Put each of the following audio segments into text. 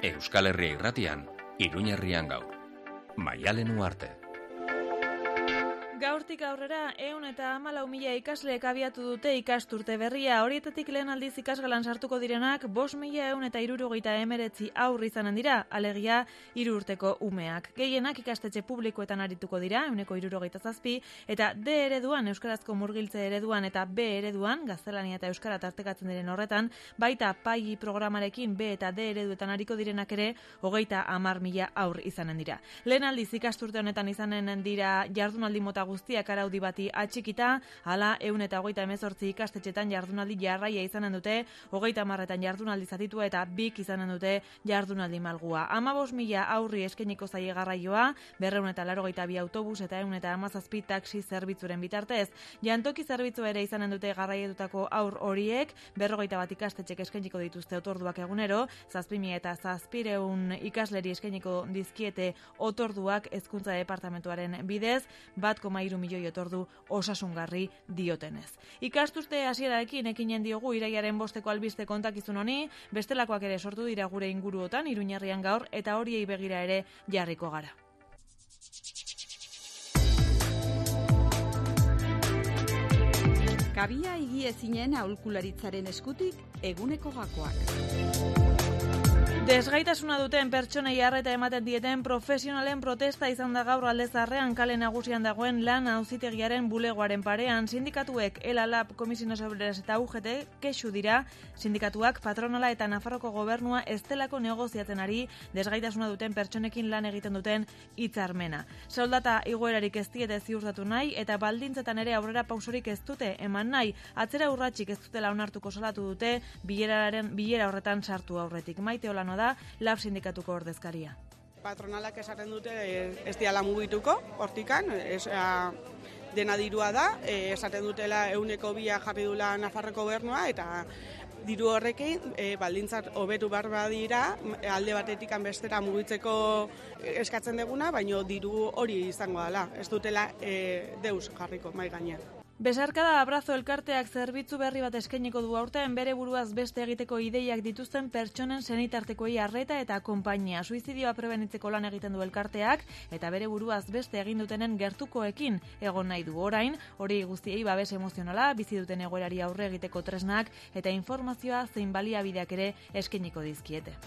Euskal Herria Irratian, Iruñerrian gaur. Maialen Uarte. Gaurtik aurrera, 114.000 ikasleek abiatu dute ikasturte berria. Horietatik lehen aldiz ikasgelan sartuko direnak 5.169 haur izanen dira, alegia 3 urteko umeak. Gehienak ikastetxe publikoetan arituko dira, 167, eta D ereduan, euskarazko murgiltze ereduan eta B ereduan, gaztelania eta euskara tartekatzen diren horretan, baita PAI programarekin B eta D ereduetan ariko direnak ere 30.000 haur izanen dira. Lehen aldiz ikasturte honetan izanen dira jardunaldi mota guztiak araudi bati atxikita, hala 128 ikastetxetan jardunaldi jarraia izanen dute, 30etan jardunaldi zatitua eta 2 izanen dute jardunaldi malgua. 15.000 aurri eskainiko zaie garraioa, 282 autobus eta 117 taxi zerbitzuren bitartez. Jantoki zerbitzu ere izanen dute garraietutako aur horiek, 41 ikastetxek eskainiko dituzte otorduak egunero, 7.000 eta 700 ikasleri eskainiko dizkiete otorduak hezkuntza departamentuaren bidez, 1,3 milioi otordu osasungarri diotenez. Ikasturte hasierarekin ekinen diogu irailaren 5 albiste kontakizun honi, bestelakoak ere sortu dira gure inguruotan, Iruñerrian gaur, eta horiei begira ere jarriko gara. Kabia higiezinen aholkularitzaren eskutik eguneko gakoak. Desgaitasuna duten pertsonei arreta ematen dieten profesionalen protesta izan da gaur Aldezarrean kale nagusian dagoen lan auzitegiaren bulegoaren parean. Sindikatuek ELA-LAB, Komisiones Obreras eta UGT kexu dira, sindikatuak patronala eta Nafarroko gobernua ez delako negoziatzen ari desgaitasuna duten pertsonekin lan egiten duten hitzarmena. Soldata igoerarik ez diete ziurtatu nahi eta baldintzetan ere aurrera pausorik ez dute eman nahi, atzera urratsik ez dutela onartuko salatu dute bilera horretan sartu aurretik. Maite Olano da LAB sindikatuko ordezkaria. Patronalak esaten dute ez diala mugituko, hortikan, dena dirua da, esaten dutela 102 jarri dula Nafarroko gobernua, eta diru horrekin baldintzat hobetu behar badira, alde batetik bestera mugitzeko eskatzen deguna, baino diru hori izango dela, ez dutela deus jarriko mai gainean. Besarkada Abrazo elkarteak zerbitzu berri bat eskainiko du aurten bere buruaz beste egiteko ideiak dituzten pertsonen senitartekoei arreta eta konpainia. Suizidioa prebenitzeko lan egiten du elkarteak eta bere buruaz beste egin dutenen gertukoekin egon nahi du orain, hori guztiei babes emozionala, bizi duten egoerari aurre egiteko tresnak eta informazioa zein baliabideak ere eskainiko dizkiete.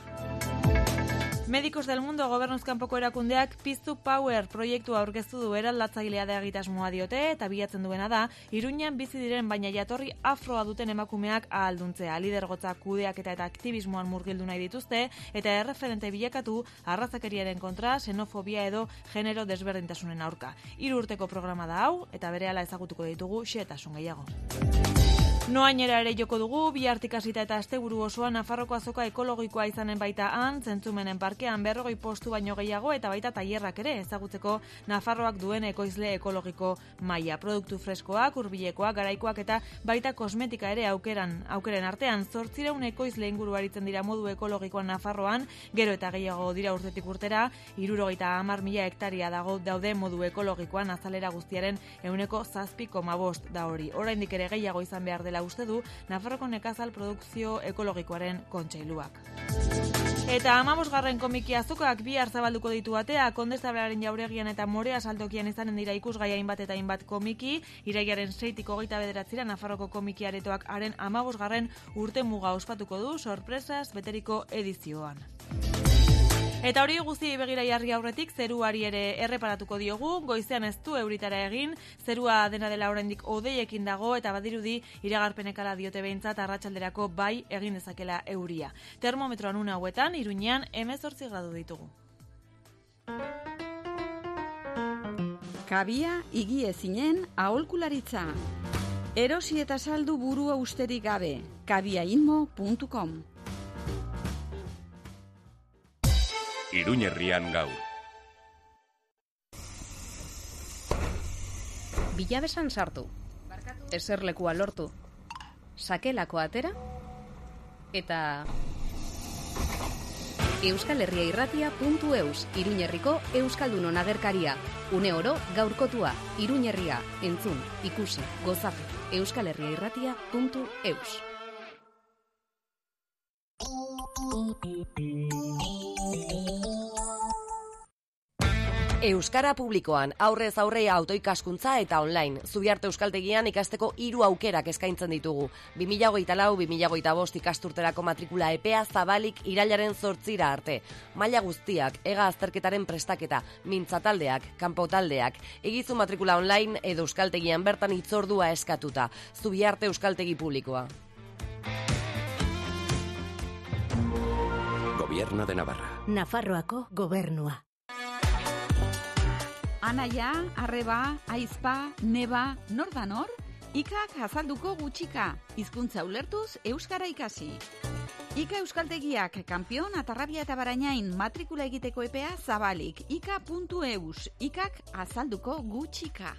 Medicos del Mundo gobernuz kanpoko erakundeak Peace to Power proiektua aurkeztu du eraldatzailea da egitasmoa diote eta bilatzen duena da Iruñan bizi diren baina jatorri afroa duten emakumeak ahalduntzea. Lidergotza kudeaketa eta aktivismoan murgildu nahi dituzte eta erreferente bilakatu arrazakeriaren kontra, xenofobia edo genero desberdintasunen aurka. 3 urteko programa da hau eta berehala ezagutuko ditugu xehetasun gehiago. Noainera ere joko dugu, bihartik hasita eta asteburu osoan Nafarroko azoka ekologikoa izanen baita han, Zentzumenen parkean 40 postu baino gehiago eta baita tailerrak ere ezagutzeko Nafarroak duen ekoizle ekologiko maila. Produktu freskoak, hurbilekoak, garaikoak eta baita kosmetika ere aukeren artean 800 ekoizle inguru aritzen dira modu ekologikoan Nafarroan, gero eta gehiago dira urtetik urtera, 70.000 hektaria daude modu ekologikoan azalera guztiaren 7,5% da hori. Oraindik ere gehiago izan behar dela uste du Nafarroko nekazal produkzio ekologikoaren kontseiluak. Eta 15. komiki azokak bihar zabalduko ditu atea, Kondestablaren jauregian eta Morea saltokian izanen dira ikusgai hainbat eta hainbat komiki, irailaren 6tik 29 Nafarroko komiki aretoak haren 15. urte muga ospatuko du sorpresaz beteriko edizioan. Eta hori guztiei begira jarri aurretik zeruari ere erreparatuko diogu, goizean ez du euritara egin, zerua dena dela oraindik hodeiekin dago eta badirudi iragarpenekala diote behintzat arratsalderako bai egin dezakela euria. Termometroan une hauetan Iruñean 18 gradu ditugu. Kabia higiezinen aholkularitza. Erosi eta saldu burua usterik gabe. kabiainmo.com. Iruñerrian gaur. Bilabesan sartu, eserlekua lortu, sakelako atera, eta euskalherriairratia.eus, Iruñerriko euskaldunon agerkaria, une oro gaurkotua, Iruñerria, entzun, ikusi, gozatu, euskalherriairratia.eus. Euskara publikoan, aurrez aurre autoikaskuntza eta online. Zubiarte Euskaltegian ikasteko 3 aukerak eskaintzen ditugu. 2024-2025 ikasturterako matrikula epea zabalik irailaren 8 arte. Maila guztiak, ega azterketaren prestaketa, mintzataldeak, kanpotaldeak, egizu matrikula online edo Euskaltegian bertan hitzordua eskatuta. Zubiarte Euskaltegi publikoa. Gobierno de Navarra. Nafarroako gobernua. Anaia, arreba, aizpa, neba, nor da nor? Ikak azalduko gutxika, hizkuntza ulertuz euskara ikasi. Ika Euskaltegiak kanpion, Atarrabia eta Barainain matrikula egiteko epea zabalik. ika.eus, ikak azalduko gutxika.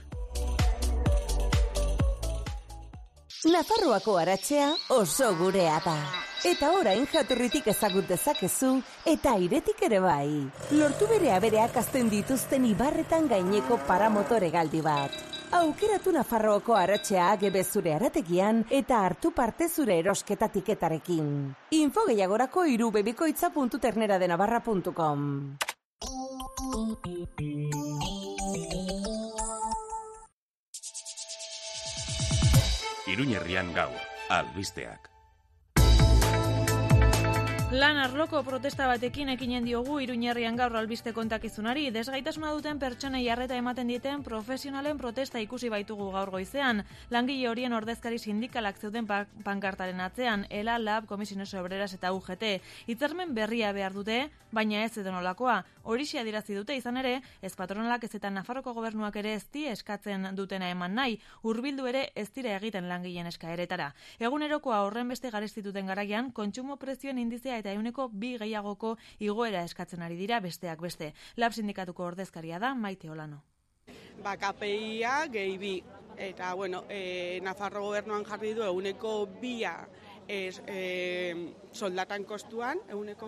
Nafarroako aratzea oso gurea da. Eta orain jatorritik ezagut dezakezu, eta airetik ere bai. Lortu bere abereak azten dituzten ibarretan gaineko paramotore galdi bat. Aukeratu Nafarroako aratzea agebe zure arategian eta hartu parte zure erosketa tiketarekin. Info gehiagorako irubebikoitza.terneradenavarra.com. Iruñerrian gaur, albisteak. Lan arloko protesta batekin ekinen diogu Iruñerrian gaur albiste kontakizunari. Desgaitasuna duten pertsonei arreta ematen dieten profesionalen protesta ikusi baitugu gaur goizean. Langile horien ordezkari sindikalak zeuden pankartaren atzean, ELA, LAB, Comisiones Obreras eta UGT. Hitzarmen berria behar dute, baina ez edonolakoa. Horixe adierazi dute, izan ere, ez patronalak ez eta Nafarroko gobernuak ere ez di eskatzen dutena eman nahi, hurbildu ere ez dira egiten langileen eskaeretara. Egunerokoa horren beste garestituten garaian, kontsumo prezioen indizea eta 2% gehiagoko igoera eskatzen ari dira besteak beste. LAB sindikatuko ordezkaria da Maite Olano. KPIa gehi 2. Eta, Nafarro gobernuan jarri du 2% soldatan kostuan,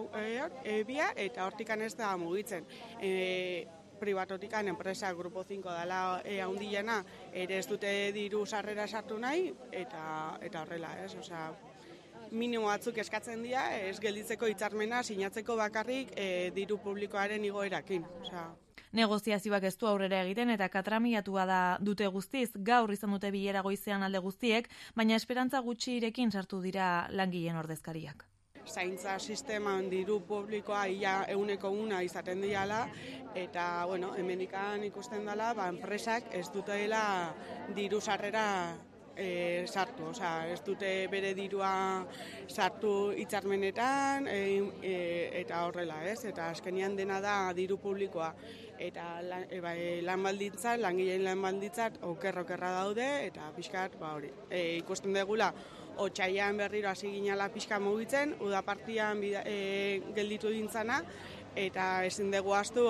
2% eta hortikan ez da mugitzen. Privatotikan enpresa Grupo 5 dela handiena, ere ez dute diru sarrera sartu nahi, eta horrela, ez? Osea, minimo batzuk eskatzen dira, ez gelditzeko hitzarmena sinatzeko bakarrik diru publikoaren igoerakin. Negoziazioak ez du aurrera egiten eta katramiatua da dute guztiz, gaur izan dute bilera goizean alde guztiek, baina esperantza gutxirekin sartu dira langileen ordezkariak. Zaintza sisteman diru publikoa ia 1% izaten diala, eta, hemenikan ikusten dela, enpresak ez dutela diru sarrera sartu, ez dute bere dirua sartu hitzarmenetan eta horrela, ez? Eta azkenean dena da diru publikoa eta lan baldintzat, langileen lan baldintzat okerra daude eta pixkat, ikusten degula otsailean berriro hasi ginala pixka mugitzen, udapartian gelditu dintzana, eta ezin dugu ahaztu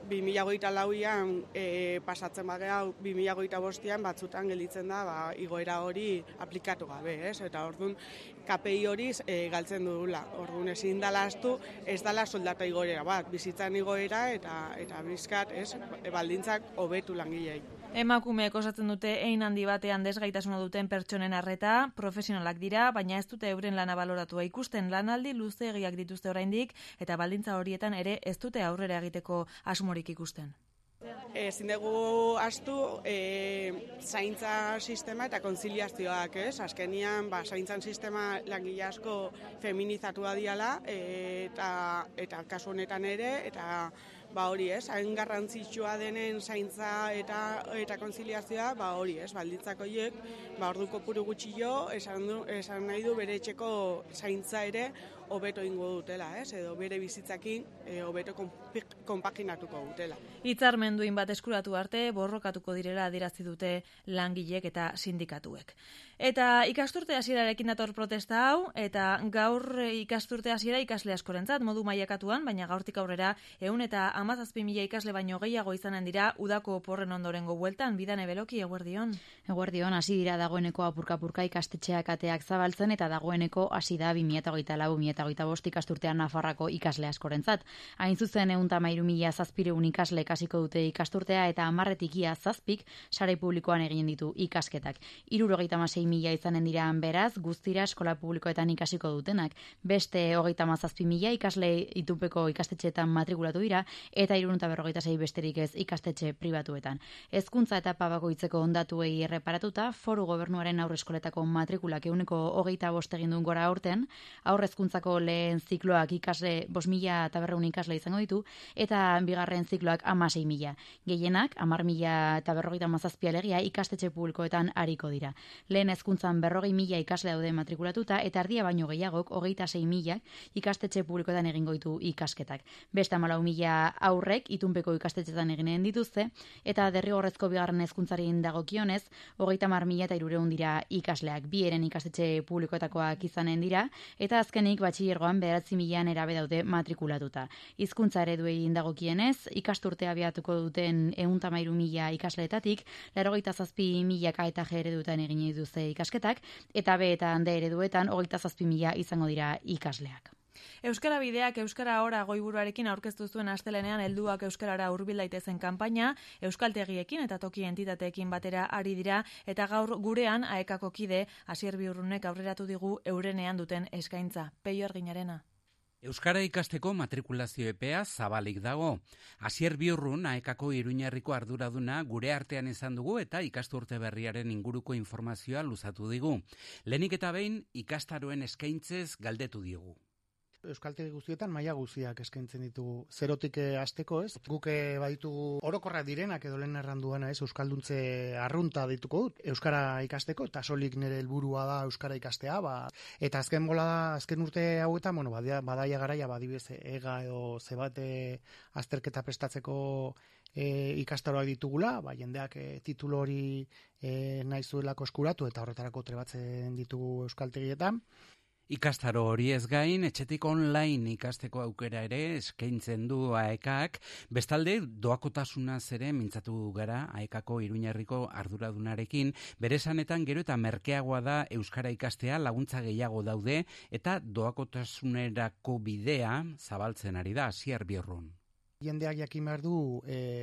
2024an pasatzen bagea 2025an batzutan gelditzen da igoera hori aplikatu gabe, ez? Eta orduan KPI hori galtzen dugula. Orduan ezin dela ahaztu, ez dela soldata igoera bat, bizitzan igoera eta bizkat, ez? Baldintzak hobetu langilei. Emakumeek osatzen dute hein handi batean desgaitasuna duten pertsonen arreta, profesionalak dira, baina ez dute euren lana baloratua ikusten, lanaldi luzeegiak dituzte oraindik eta baldintza horietan ere ez dute aurrera egiteko asmorik ikusten. Ezin dugu ahaztu zaintza sistema eta konziliazioak, ez? Azkenian, zaintzan sistema langile asko feminizatua diala eta kasu honetan ere, eta hori, ez? Hain garrantzitsua denen zaintza eta konziliazioa, hori, ez? Baldintzak horiek, ordu kopuru gutxillo, esan nahi du bere etxeko zaintza ere hobeto ingo dutela, ez? Edo bere bizitzakin hobeto konpaginatuko dutela. Hitzarmen duin bat eskuratu arte borrokatuko direla adierazi dute langilek eta sindikatuek. Eta ikasturte hasierarekin dator protesta hau, eta gaur ikasturte hasiera ikasle askorentzat modu mailakatuan, baina gaurtik aurrera 110 17.000 ikasle baino gehiago izanen dira udako oporren ondorengo bueltan. Bidane Beloki, eguerdion. Eguerdion, hasi dira dagoeneko apurka-apurka ikastetxeak ateak zabaltzen eta dagoeneko hasi da 2024-2025 ikasturtean Nafarrako ikasle askorentzat. Hain zuzen 113.700 ikasle ikasiko dute ikasturtea eta 10-tik ia 7 sare publikoan egin ditu ikasketak. 76.000 izanen dira beraz, guztira eskola publikoetan ikasiko dutenak. Beste 37.000 ikasle itunpeko ikastetxeetan matrikulatu dira eta 456 besterik ez ikastetxe pribatuetan. Hezkuntza etapa bakoitzeko ondatuei erreparatuta, Foru Gobernuaren aurreskoletako matrikulak 25 egin duen gora aurten, aurrezkuntzako lehen zikloak ikasle 5.500 ikasle izango ditu, eta bigarren zikloak 16.000. Gehienak, 10.057 alegia ikastetxe publikoetan ariko dira. Lehen hezkuntzan 40.000 ikasle daude matrikulatuta, eta erdia baino gehiagok 26.000 ikastetxe publikoetan egingo ditu ikasketak. Beste 14.000 aurrek itunpeko ikastetxetan eginen dituzte, eta derrigorrezko bigarren hezkuntzaren dagokionez, 30.300 dira ikasleak, bi eren ikastetxe publikoetakoak izanen dira, eta azkenik batxilergoan 9.000 erabe daude matrikulatuta. Hizkuntza ereduei dagokienez, ikasturtea abiatuko duten 113.000 ikasleetatik, 87.000 eta G ereduetan egin dituzte ikasketak, eta B eta D ereduetan 27.000 izango dira ikasleak. Euskara Bideak Euskara Ora goiburuarekin aurkeztu zuen astelenean helduak euskarara hurbil daitezen kanpaina, euskaltegiekin eta toki entitateekin batera ari dira, eta gaur gurean AEKako kide Asier Biurrunek aurreratu digu eurenean duten eskaintza. Peio Arginarena. Euskara ikasteko matrikulazio epea zabalik dago. Asier Biurrun AEKako Iruñerriko arduraduna gure artean izan dugu eta ikasturte berriaren inguruko informazioa luzatu digu. Lehenik eta behin ikastaroen eskaintzez galdetu diogu. Euskaltegi guztietan maila guztiak eskaintzen ditugu. Zerotik hasteko, ez? Guk baditugu orokorrak direnak edo lehen erranduana, ez? Euskalduntze arrunta dituko dut. Euskara ikasteko, eta solik nire helburua da euskara ikastea, eta azken urte hauetan, bueno, badaia garaia, badibez, ega edo zebate azterketa prestatzeko ikastaroak ditugula, jendeak titulu hori nahi zuelako eskuratu eta horretarako trebatzen ditugu euskaltegietan. Ikastaro hori ez gain, etxetik online ikasteko aukera ere eskaintzen du AEKak, bestalde doakotasunaz ere mintzatu gara AEKako Iruñerriko arduradunarekin, bere esanetan gero eta merkeagoa da euskara ikastea, laguntza gehiago daude eta doakotasunerako bidea zabaltzen ari da. Asier Biurrun. Jendeak jakin behar du,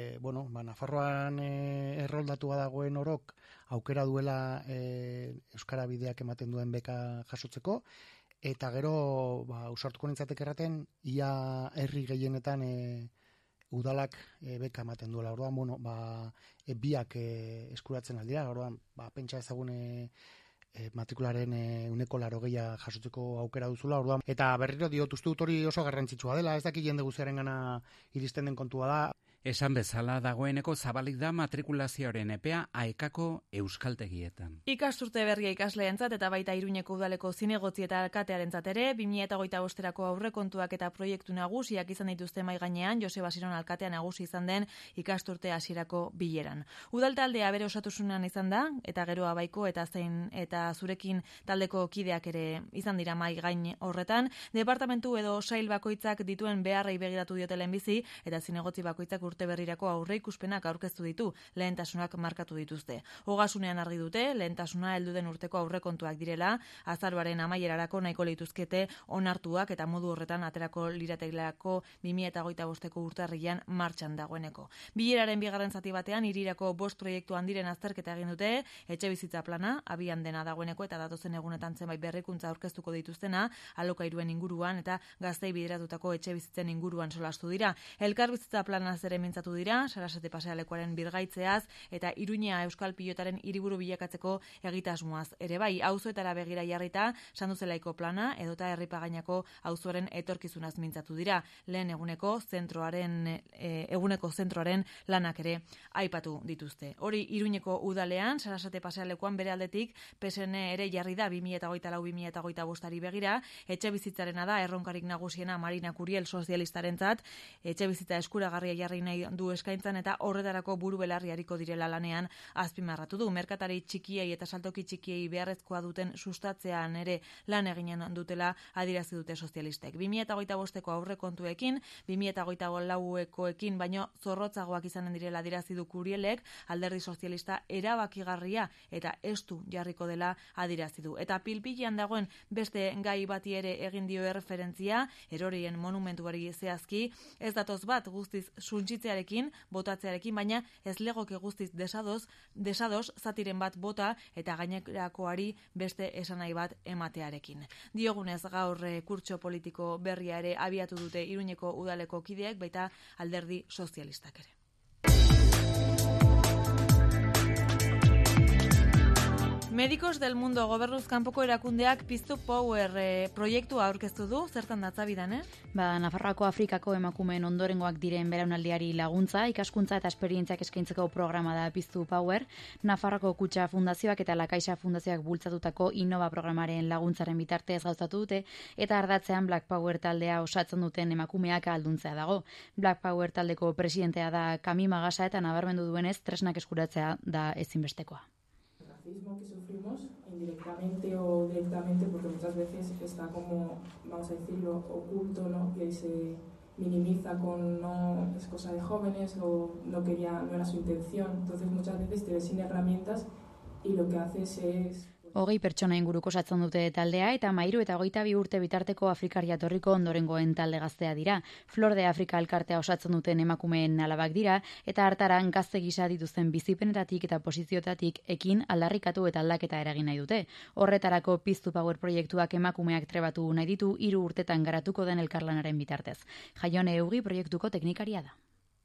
Nafarroan erroldatua dagoen orok aukera duela Euskara Bideak ematen duen beka jasotzeko, eta gero ausartuko nintzateke erraten, ia herri gehienetan udalak beka ematen duela. Orduan, biak eskuratzen aldira, orduan, pentsa ezagun matrikularen 180 jasotzeko aukera duzula, orduan. Eta berriro diot, uste dut hori oso garrantzitsua dela, ez daki jende guztiaren gana iristen den kontua da. Esan bezala dagoeneko zabalik da matrikulazioaren epea AEKako euskaltegietan. Ikasturte berria ikasleentzat eta baita Iruñeko udaleko zinegotzi eta alkatearentzat ere, 2025 aurrekontuak eta proiektu nagusiak izan dituzte mahai gainean Joseba Siron alkatea nagusi izan den ikasturte hasierako bileran. Udaltaldea bere osatusunan izan da, eta gero abaiko eta zein eta zurekin taldeko kideak ere izan dira mahai gain horretan, departamentu edo sail bakoitzak dituen beharrei begiratu diote lehenbizi, eta zinegotzi bakoitzak urte berrirako aurreikuspenak aurkeztu ditu, lehentasunak markatu dituzte. Ogasunean argi dute, lehentasuna heldu den urteko aurrekontuak direla, azaroaren amaierarako nahiko lituzkete onartuak eta modu horretan aterako lirateklako 2025ko urtarrilean martxan dagoeneko. Bileraren bigarren zati batean hirirako 5 proiektu handiren azterketa egin dute, etxebizitza plana abian dena dagoeneko eta datozen egunetan zenbait berrikuntza aurkeztuko dituztena, alokairuen inguruan eta gaztei bideratutako etxebizitzen inguruan solastu dira. Elkarbizitza plana ere mintzatu dira, Sarasate pasealekuaren birgaitzeaz eta Iruña Euskal Pilotaren hiriburu bilakatzeko egitasmoaz ere bai, auzoetara begira jarrita, Sanduzelaiko plana edota Herripagainako auzoaren etorkizunaz mintzatu dira. Lehen eguneko zentroaren lanak ere aipatu dituzte. Hori Iruñeko udalean, Sarasate pasealekuan bere aldetik PSN ere jarri da 2024-2025 begira, etxebizitzarena da erronkarik nagusiena Marina Curiel sozialistarentzat, etxebizitza eskuragarria jarri nahi nahi du eskaintzan eta horretarako buru belarri hariko direla lanean azpimarratu du. Merkatari txikiei eta saltoki txikiei beharrezkoa duten sustatzean ere lan eginen dutela adierazi dute sozialistek. 2025eko aurrekontuekin, 2024ekoekin baino zorrotzagoak izanen direla adierazi du Kurielek, Alderdi Sozialista erabakigarria eta estu jarriko dela adierazi du. Eta pilpilean dagoen beste gai bati ere egin dio erreferentzia, erorien monumentuari zehazki, ez datoz bat guztiz suntsitzearekin, botatzearekin, baina ez legoke guztiz desados zatiren bat bota eta gainerakoari beste esanai bat ematearekin. Diogunez gaur kurtso politiko berria ere abiatu dute Iruñeko udaleko kideek, baita Alderdi Sozialistak ere. Médicos del Mundo gobernuz kanpoko erakundeak Piztu Power proiektua aurkeztu du, zertan datza bidan, Nafarroako Afrikako emakumeen ondorengoak diren belaunaldiari laguntza, ikaskuntza eta esperientziak eskaintzeko programa da Piztu Power. Nafarroako Kutxa Fundazioak eta La Caixa Fundazioak bultzatutako Innova programaren laguntzaren bitartez gauzatu dute, eta ardatzean Black Power taldea osatzen duten emakumeak ahalduntzea dago. Black Power taldeko presidentea da Kami Magasa eta nabarmendu duenez tresnak eskuratzea da ezinbestekoa. racismo que sufrimos indirectamente o directamente, porque muchas veces está como, vamos a decirlo, oculto, ¿no? Que se minimiza con no es cosa de jóvenes o no era su intención. Entonces muchas veces te ves sin herramientas y lo que haces es... 20 pertsona inguruko osatzen dute taldea eta 13 eta 22 urte bitarteko Afrikar jatorriko ondorengoen talde gaztea dira. Flor de Afrika elkartea osatzen duten emakumeen alabak dira eta hartaran gazte gisa dituzten bizipenetatik eta posizioetatik ekin aldarrikatu eta aldaketa eragin nahi dute. Horretarako Piztu Power proiektuak emakumeak trebatu nahi ditu 3 urtetan garatuko den elkarlanaren bitartez. Jaione Eugi proiektuko teknikaria da.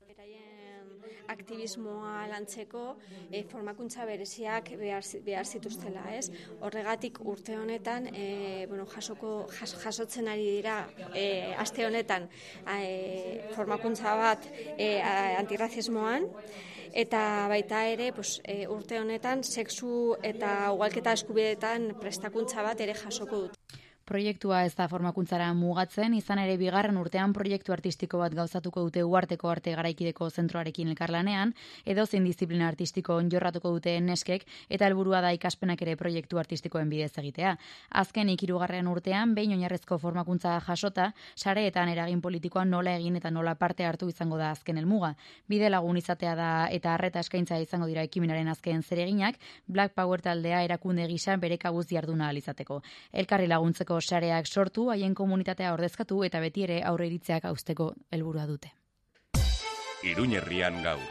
Aktivismoa lantzeko formakuntza bereziak behar zituztela, ez? Horregatik urte honetan, jasotzen ari dira aste honetan formakuntza bat antirrazismoan, eta baita ere urte honetan sexu eta ugalketa eskubideetan prestakuntza bat ere jasoko dut. Proiektua ez da formakuntzara mugatzen, izan ere bigarren urtean proiektu artistiko bat gauzatuko dute Uharteko Arte Garaikideko zentroarekin elkarlanean, edozein diziplina artistiko onjorratuko dute neskek, eta helburua da ikaspenak ere proiektu artistikoen bidez egitea. Azkenik 3. urtean, behin oinarrezko formakuntza jasota, sareetan eragin politikoa nola egin eta nola parte hartu izango da azken helmuga. Bide lagun izatea da eta arreta eskaintza izango dira ekimenaren azken zereginak, Black Power taldea erakunde gisa bere kabuz jarduna ahal izateko. Elkarri laguntzeko sareak sortu, haien komunitatea ordezkatu eta beti ere aurreiritzeak hausteko helburua dute. Iruñerrian gaur.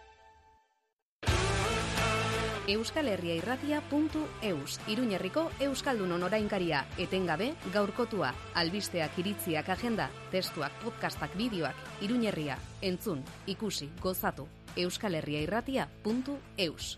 euskalherriairratia.eus, Iruñerriko Euskaldunon orainkaria, etengabe, gaurkotua, albisteak, iritziak, agenda, testuak, podcastak, bideoak, Iruñerria, entzun, ikusi, gozatu, euskalherriairratia.eus.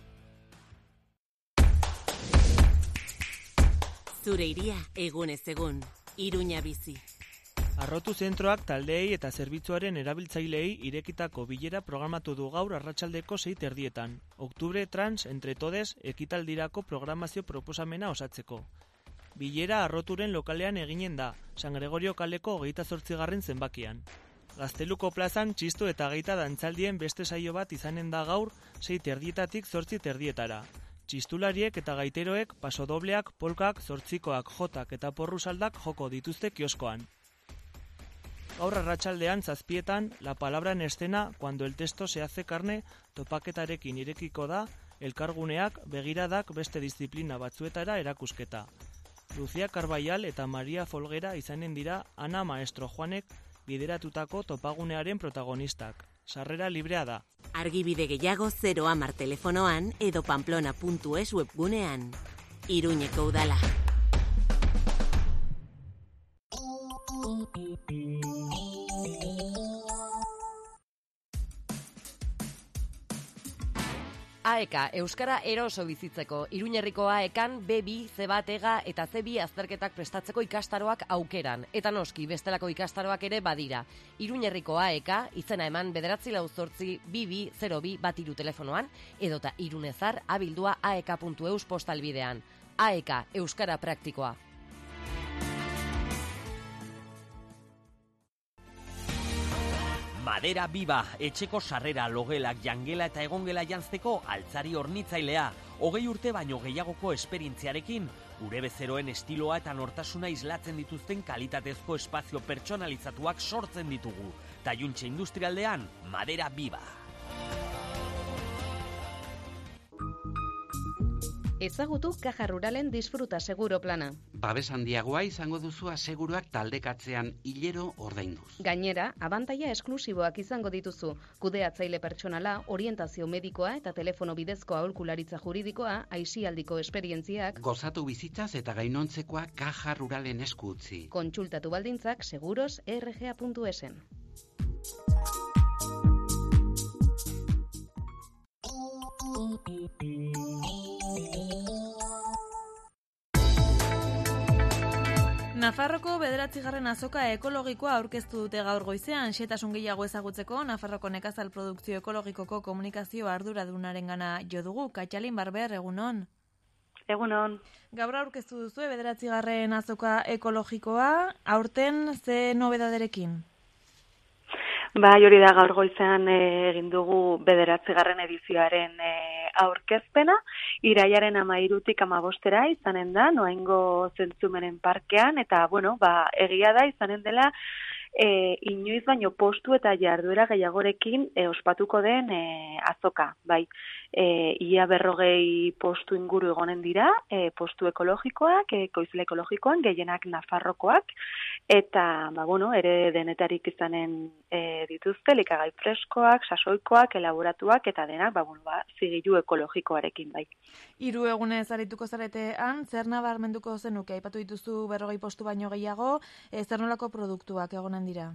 Zure iria egunez egun, Iruña bizi. Arrotu zentroak taldeei eta zerbitzuaren erabiltzaileei irekitako bilera programatu du gaur arratsaldeko 6:30. Oktubre Trans entre todes ekitaldirako programazio proposamena osatzeko. Bilera Arroturen lokalean eginen da, San Gregorio kaleko 28. zenbakian. Gazteluko plazan txistu eta gaita dantzaldien beste saio bat izanen da gaur 6:30 8:30. Txistulariek eta gaiteroek pasodobleak, polkak, zortzikoak, jotak eta porrusaldak joko dituzte kioskoan. Gaur arratsaldean 7:00 La palabra en escena cuando el texto se hace carne topaketarekin irekiko da elkarguneak begiradak beste disiplina batzuetara erakusketa. Lucia Carballal eta Maria Folguera izanen dira Ana Maestro Juanek bideratutako topagunearen protagonistak. Sarrera librea da. Argibide gehiago 010 telefonoan edo pamplona.es webgunean. Iruñeko udala. AEK, Euskara eroso bizitzeko. Iruñerriko AEKan B2, C1, EGA eta C2 azterketak prestatzeko ikastaroak aukeran. Eta noski, bestelako ikastaroak ere badira. Iruñerriko AEK, izena eman 9482202 telefonoan, edota irunezar abildua aek.eus postalbidean. AEK, Euskara praktikoa. Madera Biba, etxeko sarrera, logelak, jangela eta egongela jantzeko altzari hornitzailea. 20 urte baino gehiagoko esperientziarekin, gure bezeroen estiloa eta nortasuna islatzen dituzten kalitatezko espazio pertsonalizatuak sortzen ditugu. Taiuntxe industrialdean, Madera Biba. Ezagutu Caja Ruralen disfruta seguro plana. Babes handiagoa izango duzu aseguruak taldekatzean hilero ordainduz. Gainera, abantaila esklusiboak izango dituzu. Kudeatzaile pertsonala, orientazio medikoa eta telefono bidezko aholkularitza juridikoa, aisialdiko esperientziak. Gozatu bizitzaz eta gainontzekoa Caja Ruralen esku utzi. Kontsultatu baldintzak seguros.rga.esen. Nafarroko 9. azoka ekologikoa aurkeztu dute gaur goizean, xehetasun gehiago ezagutzeko Nafarroko nekazal produkzio ekologikoko komunikazio arduradunarengana jo dugu. Katxalin Barber, egunon. Egunon. Gaur aurkeztu duzu 9. azoka ekologikoa, aurten ze nobedaderekin? Hori da gaur goizean egin dugu 9. edizioaren aurkezpena, irailaren 13tik 15 izanen da, Noaingo Zentzumenen parkean, eta egia da izanen dela inoiz baino postu eta jarduera gehiagorekin ospatuko den azoka, bai. Ia 40 postu inguru egonen dira, postu ekologikoak, ekoizle ekologikoan, gehienak Nafarrokoak, eta ere denetarik izanen dituzte, likagai freskoak, sasoikoak, elaboratuak, eta denak zigilu ekologikoarekin, bai. 3 egunez arituko zaretean, zer nabarmenduko zenuke, aipatu dituzu 40 postu baino gehiago, zer nolako produktuak egonen dira?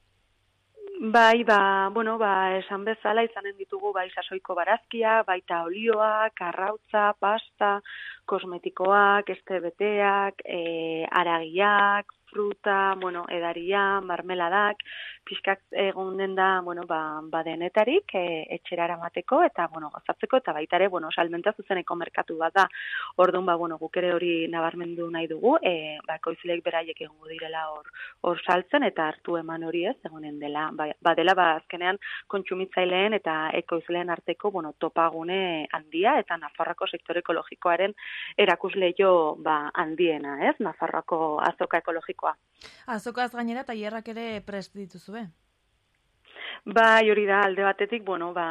Esan bezala izanen ditugu sasoiko barazkia, baita olioak, arrautza, pasta, kosmetikoak, estebeteak, aragiak, fruta, edaria, marmeladak, pixkak egonen da, denetarik, etxera eramateko, eta, gozatzeko, eta baita ere, salmenta zuzeneko merkatu bat da. Orduan, guk ere hori nabarmendu nahi dugu, ekoizleek beraiek egongo direla hor saltzen, eta hartu eman hori ez, egonen dela. Badela, azkenean, kontsumitzaileen eta ekoizleen arteko, topagune handia, eta Nafarroako sektore ekologikoaren erakusleio handiena, ez? Nafarroako azoka ekologikoa. Azokaz gainera tailerrak ere prest dituzue. Hori da, alde batetik,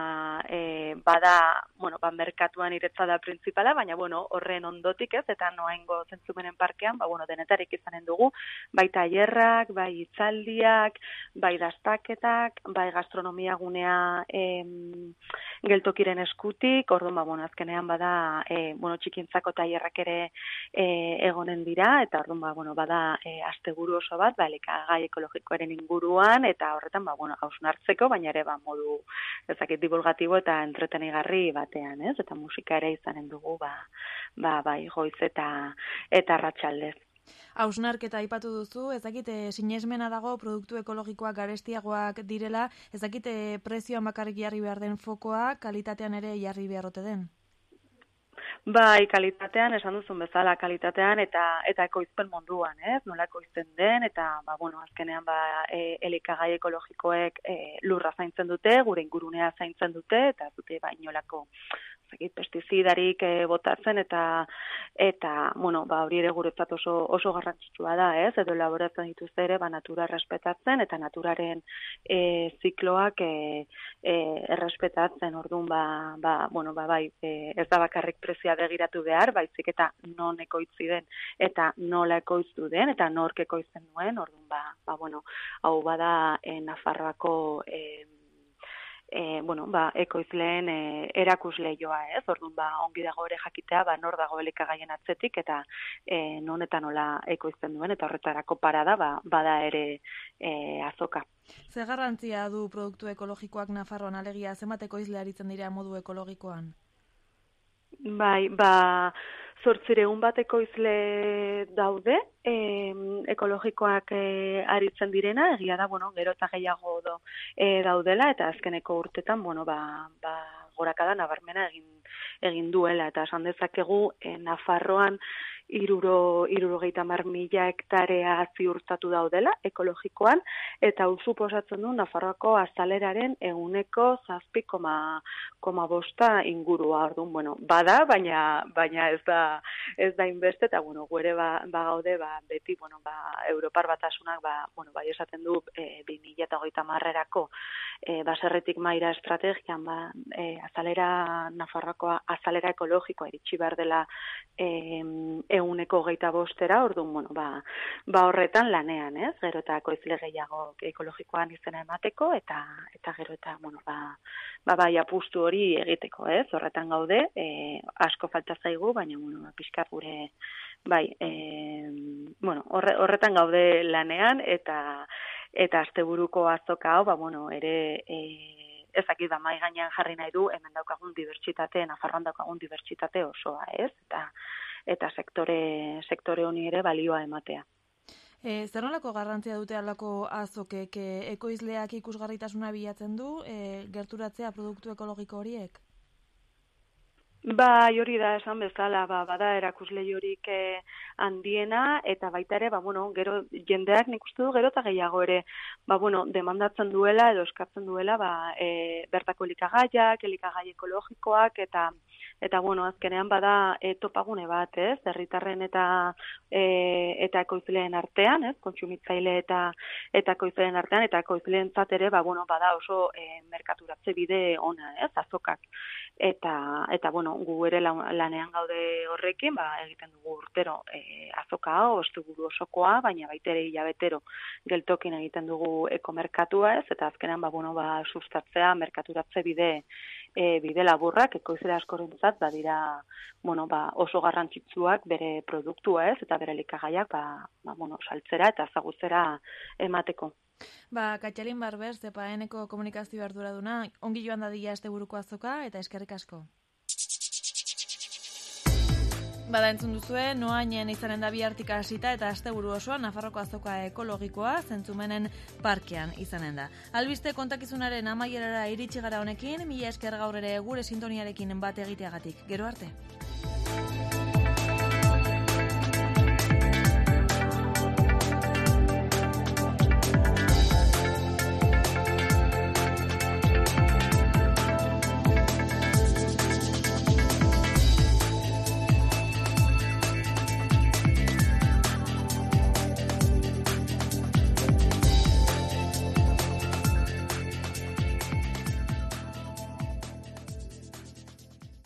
merkatuan iretza da printzipala, baina, horren ondotik ez, eta Noaingo Zentzumenen parkean, denetarik izanen dugu, bai tailerrak, bai hitzaldiak, bai dastaketak, bai gastronomia gunea geltokiren eskutik, orduan, azkenean bada, txikintzako tailerrak ere egonen dira, eta orduan, bada asteburu oso bat, elikagai ekologikoaren inguruan, eta horretan, hausnartzeko, baina ere modu divulgatibo eta entretenigarri batean, ez? Eta musika ere izanen dugu, goiz eta arratsaldez. Hausnarketa aipatu duzu, sinesmena dago produktu ekologikoak garestiagoak direla, prezioan bakarrik jarri behar den fokoa, kalitatean ere jarri beharrote den? Kalitatean, esan duzun bezala, kalitatean eta ekoizpen munduan, ez? Nola ekoizten den, eta, azkenean, elikagai ekologikoek lurra zaintzen dute, gure ingurunea zaintzen dute, eta dute, inolako pestizidarik botatzen, eta hori ere guretzat oso garrantzitsua da, ez? Edo elaboratzen dituzte ere, natura errespetatzen, eta naturaren zikloak errespetatzen, orduan, ez da bakarrik prezioa begiratu behar, baizik eta non ekoitzi den, eta nola ekoiztu den, eta nork ekoizten duen, orduan, hau bada Nafarroako ekoizleen erakusleioa, ez? Orduan, ongi dago ere jakitea, nor dago elikagaien atzetik, eta non eta nola ekoizten duen, eta horretarako parada, bada ere azoka. Ze garrantzia du produktu ekologikoak Nafarroan, alegia, zenbat ekoizle aritzen dira modu ekologikoan? 800 bat ekoizle daude, ekologikoak aritzen direna, egia da, gero eta gehiago daudela, eta azkeneko urtetan, gorakada nabarmena egin duela, eta esan dezakegu Nafarroan 330.000 hektarea ziurtatu daudela ekologikoan, eta suposatzen du Nafarroako azaleraren 7,5 ingurua. Orduan, bueno, bada, baina ez da inbeste, eta bueno, gure gaude beti, bueno, Europar Batasunak bai esaten du 2030erako baserritik maira estrategian azalera Nafarroako azalera ekologikoa iritsi behar dela 125era, orduan, bueno, horretan lanean, ez? Gero eta ekoizle gehiago ekologikoan izena emateko, eta gero eta, bueno, bai apustu hori egiteko, ez? Horretan gaude, asko falta zaigu, baina, bueno, pixkat gure, bai, bueno, horretan gaude lanean, eta asteburuko azoka hau, bueno, ere, ezakit mai gainean jarri nahi du, hemen daukagun dibertsitate, Nafarroan daukagun dibertsitate osoa, ez? Eta sektore honi ere balioa ematea. Zer nolako garrantzia dute halako azokek ekoizleak ikusgarritasuna bilatzen du, gerturatzea produktu ekologiko horiek? Bai, hori da esan bezala, bada erakusleiorik handiena, eta baita ere, bueno, gero jendeak nik uste du gero eta gehiago ere, bueno, demandatzen duela edo eskatzen duela, bertako elikagaiak, elikagai ekologikoak, eta bueno, azkenean bada topagune bat, ez? Herritarren eta ekoizleen artean, ez? Kontsumitzaile eta ekoizleen artean, eta ekoizleentzat ere, bueno, bada oso merkaturatze bide ona, ez? Azokak. Eta bueno, gu ere lanean gaude horrekin, egiten dugu urtero azoka hau, osteburu osokoa, baina baita ere hilabetero geltokin egiten dugu ekomerkatua, ez? Eta azkenean, bueno, sustatzea merkaturatze bide laburrak ekoizle askorentzat badira, bueno, oso garrantzitsuak bere produktua, ez? Eta bere elikagaiak bueno, saltzera eta ezagutzera emateko. Katxalin Barber, ZPAENeko komunikazio arduraduna, ongi joan dadila asteburuko azoka eta eskerrik asko. Entzun duzue, noainen izanen da bihartik hasita eta asteburu osoan Nafarroko azoka ekologikoa Zentzumenen parkean izanen da. Albiste kontakizunaren amaierara iritsi gara honekin, mila esker gaur ere gure sintoniarekin bat egiteagatik. Gero arte.